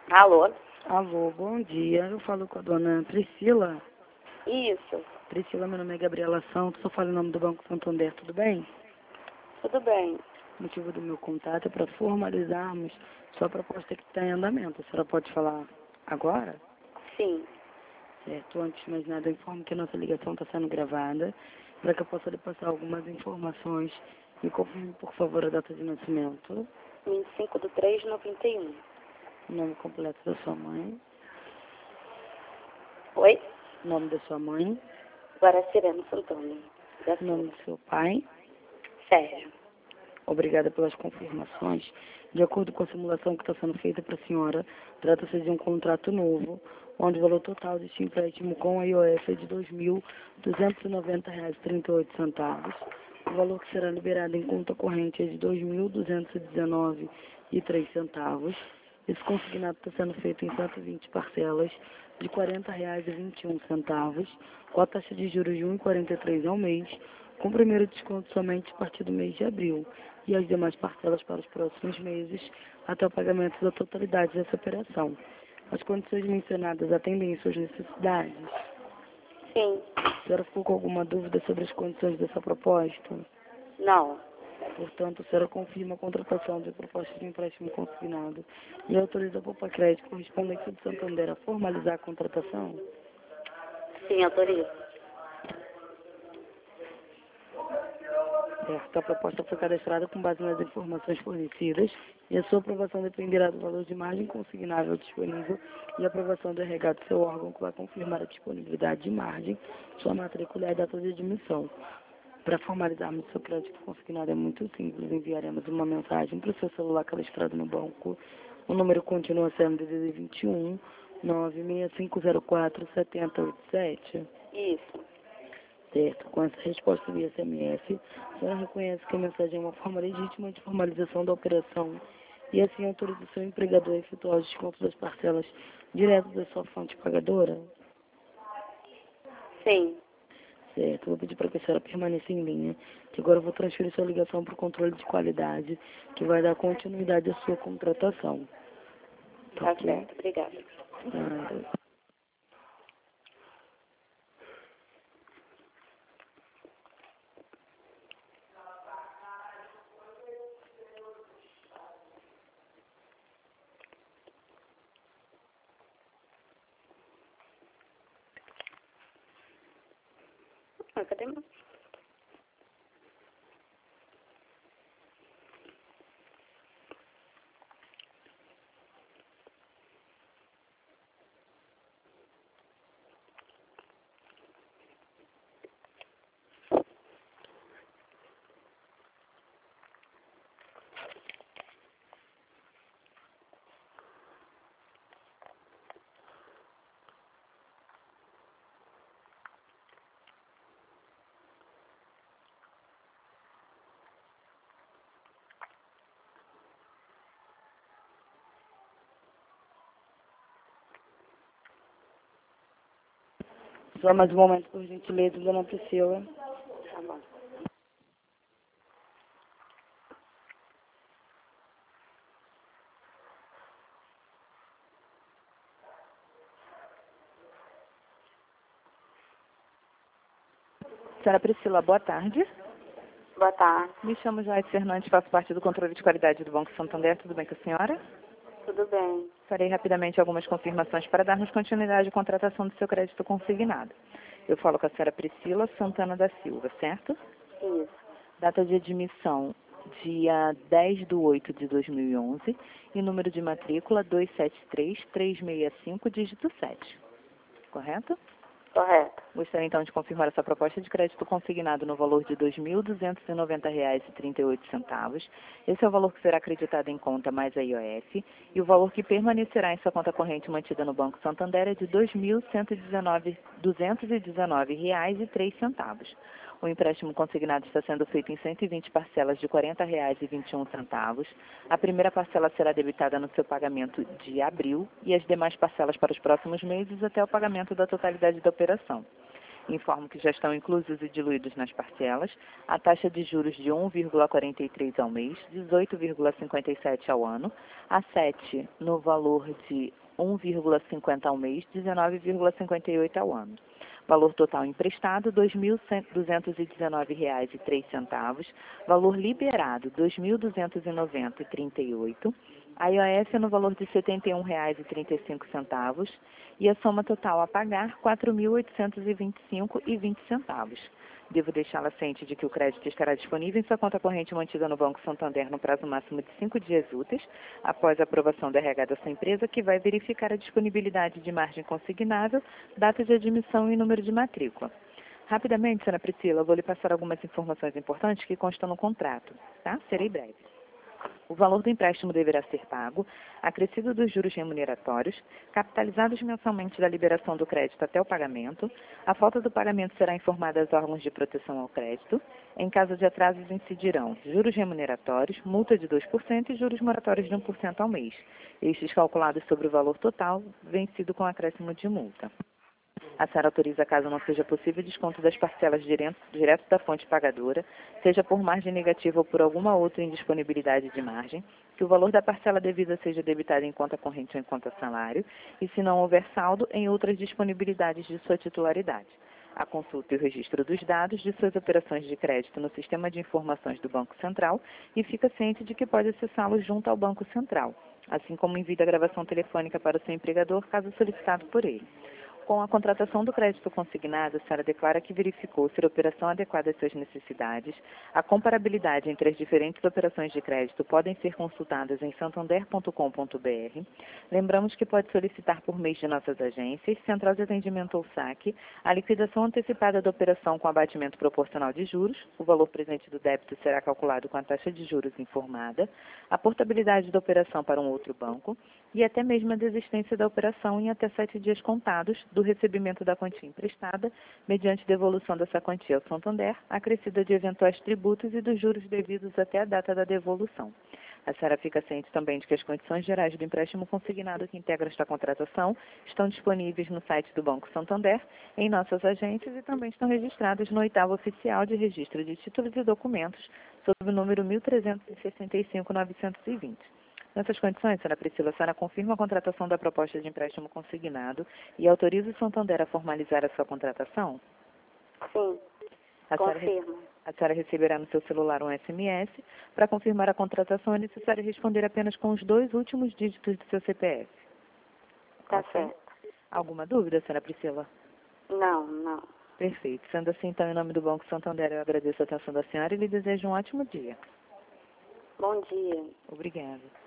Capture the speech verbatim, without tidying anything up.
Alô? Alô, bom dia. Eu falo com a dona Priscila. Isso, Priscila, meu nome é Gabriela Santos, eu falo em nome do Banco Santander, tudo bem? tudo bem. O motivo do meu contato é para formalizarmos sua proposta que está em andamento. A senhora pode falar agora? Sim, Certo. Antes de mais nada, eu informo que a nossa ligação está sendo gravada, para que eu possa lhe passar algumas informações. Me confirme, por favor, a data de nascimento, vinte e cinco de três de noventa e um. o nome completo da sua mãe, Oi? o nome da sua mãe, Guaracirano Santana. Da o nome Silva. do seu pai. Sérgio. Obrigada pelas confirmações. De acordo com a simulação que está sendo feita para a senhora, trata-se de um contrato novo, onde o valor total deste empréstimo com a I O F é de dois mil duzentos e noventa reais e trinta e oito centavos. O valor que será liberado em conta corrente é de dois mil duzentos e dezenove reais e três centavos. Esse consignado está sendo feito em cento e vinte parcelas de quarenta reais e vinte e um centavos, com a taxa de juros de um vírgula quarenta e três ao mês, com o primeiro desconto somente a partir do mês de abril e as demais parcelas para os próximos meses, até o pagamento da totalidade dessa operação. As condições mencionadas atendem às suas necessidades? Sim. A senhora ficou com alguma dúvida sobre as condições dessa proposta? Não. Portanto, a senhora confirma a contratação de proposta de empréstimo consignado e autoriza a Poupa Crédito correspondente do Santander a formalizar a contratação? Sim, autorizo. Certo. A proposta foi cadastrada com base nas informações fornecidas e a sua aprovação dependerá do valor de margem consignável disponível e a aprovação do R H do seu órgão, que vai confirmar a disponibilidade de margem, sua matrícula e a data de admissão. Para formalizarmos seu crédito consignado é muito simples. Enviaremos uma mensagem para o seu celular cadastrado no banco. O número continua sendo D D D vinte e um, nove seis cinco zero quatro, sete zero oito sete. Isso. Certo. Com essa resposta via S M S, a senhora reconhece que a mensagem é uma forma legítima de formalização da operação e assim autoriza o seu empregador a efetuar o desconto das parcelas direto da sua fonte pagadora? Sim. Certo. Vou pedir para que a senhora permaneça em linha, que agora eu vou transferir sua ligação para o controle de qualidade, que vai dar continuidade à sua contratação. Tá Ok? certo. Obrigada. Nada. Ah, cadê meu? Só mais um momento, por gentileza, dona Priscila. Tá bom. Senhora Priscila, boa tarde. Boa tarde. Me chamo Joyce Fernandes, faço parte do controle de qualidade do Banco Santander. Tudo bem com a senhora? Tudo bem. Farei rapidamente algumas confirmações para darmos continuidade à contratação do seu crédito consignado. Eu falo com a senhora Priscila Santana da Silva, certo? Isso. Data de admissão, dia dez de oito de dois mil e onze, e número de matrícula dois sete três, três seis cinco, dígito sete. Correto? Correto. Gostaria então de confirmar essa proposta de crédito consignado no valor de dois mil duzentos e noventa reais e trinta e oito centavos. Esse é o valor que será acreditado em conta mais a I O F, e o valor que permanecerá em sua conta corrente mantida no Banco Santander é de dois mil duzentos e dezenove reais e três centavos. O empréstimo consignado está sendo feito em cento e vinte parcelas de quarenta reais e vinte e um centavos. A primeira parcela será debitada no seu pagamento de abril e as demais parcelas para os próximos meses até o pagamento da totalidade da operação. Informo que já estão inclusos e diluídos nas parcelas a taxa de juros de um vírgula quarenta e três ao mês, dezoito vírgula cinquenta e sete ao ano, a sete no valor de um vírgula cinquenta ao mês, dezenove vírgula cinquenta e oito ao ano. Valor total emprestado, dois mil duzentos e dezenove reais e três centavos. Valor liberado, dois mil duzentos e noventa reais e trinta e oito centavos. A I O F no valor de setenta e um reais e trinta e cinco centavos. E a soma total a pagar, quatro mil oitocentos e vinte e cinco reais e vinte centavos. Devo deixá-la ciente de que o crédito estará disponível em sua conta corrente mantida no Banco Santander no prazo máximo de cinco dias úteis, após a aprovação da R H da sua empresa, que vai verificar a disponibilidade de margem consignável, data de admissão e número de matrícula. Rapidamente, senhora Priscila, eu vou lhe passar algumas informações importantes que constam no contrato, tá? Serei breve. O valor do empréstimo deverá ser pago, acrescido dos juros remuneratórios, capitalizados mensalmente da liberação do crédito até o pagamento. A falta do pagamento será informada aos órgãos de proteção ao crédito. Em caso de atrasos, incidirão juros remuneratórios, multa de dois por cento e juros moratórios de um por cento ao mês. Estes calculados sobre o valor total, vencido com acréscimo de multa. A senhora autoriza, caso não seja possível, desconto das parcelas direto, direto da fonte pagadora, seja por margem negativa ou por alguma outra indisponibilidade de margem, que o valor da parcela devida seja debitado em conta corrente ou em conta salário, e se não houver saldo, em outras disponibilidades de sua titularidade. A consulta e o registro dos dados de suas operações de crédito no Sistema de Informações do Banco Central e fica ciente de que pode acessá-lo junto ao Banco Central, assim como envia a gravação telefônica para o seu empregador, caso solicitado por ele. Com a contratação do crédito consignado, a senhora declara que verificou ser a operação adequada às suas necessidades. A comparabilidade entre as diferentes operações de crédito podem ser consultadas em santander ponto com ponto br. Lembramos que pode solicitar por meio de nossas agências, Central de Atendimento ou saque, a liquidação antecipada da operação com abatimento proporcional de juros. O valor presente do débito será calculado com a taxa de juros informada, a portabilidade da operação para um outro banco e até mesmo a desistência da operação em até sete dias contados do recebimento da quantia emprestada, mediante devolução dessa quantia ao Santander, acrescida de eventuais tributos e dos juros devidos até a data da devolução. A senhora fica ciente também de que as condições gerais do empréstimo consignado que integra esta contratação estão disponíveis no site do Banco Santander, em nossas agências e também estão registradas no oitavo oficial de registro de títulos e documentos, sob o número mil trezentos e sessenta e cinco ponto novecentos e vinte. Nessas condições, senhora Priscila, a senhora confirma a contratação da proposta de empréstimo consignado e autoriza o Santander a formalizar a sua contratação? Sim, A senhora, confirmo. a senhora receberá no seu celular um S M S. Para confirmar a contratação, é necessário responder apenas com os dois últimos dígitos do seu C P F. Tá Ok? certo. Alguma dúvida, senhora Priscila? Não, não. Perfeito. Sendo assim, então, em nome do Banco Santander, eu agradeço a atenção da senhora e lhe desejo um ótimo dia. Bom dia. Obrigada.